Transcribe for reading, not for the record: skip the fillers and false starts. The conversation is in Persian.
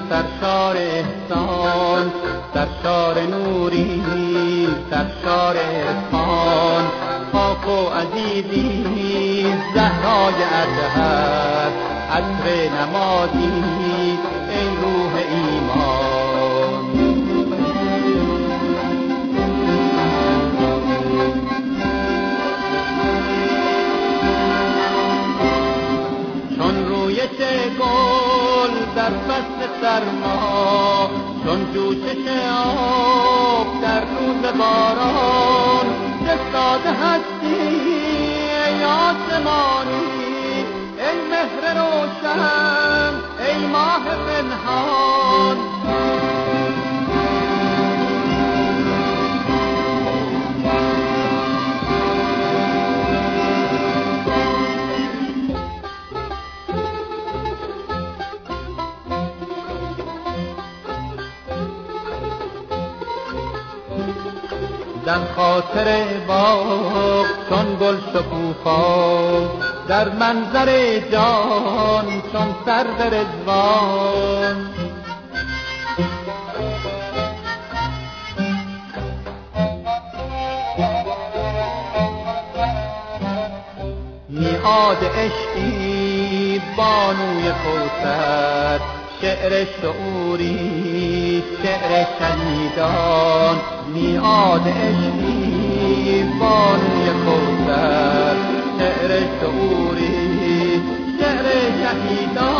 سرشار احسان، سرشار نوری، سرشار عرفان، پاک و عزیزی زهرای اطهر، عطر نمازی ای روح ایمان. چون رویش گل در فصل سرما، چون جوشش آب در روز باران، جسد هستی ای آسمانی، ای مهر روشن، ای ماه پنهان. در خاطر باغ چون گل شکوفا، در منظر جان چون سرو رضوان. میعاد عشقی بانوی کوثر، شعر شعوری شعر شهیدان. میعاد عشقی بانوی کوثر، شعر شعوری شعر شهیدان.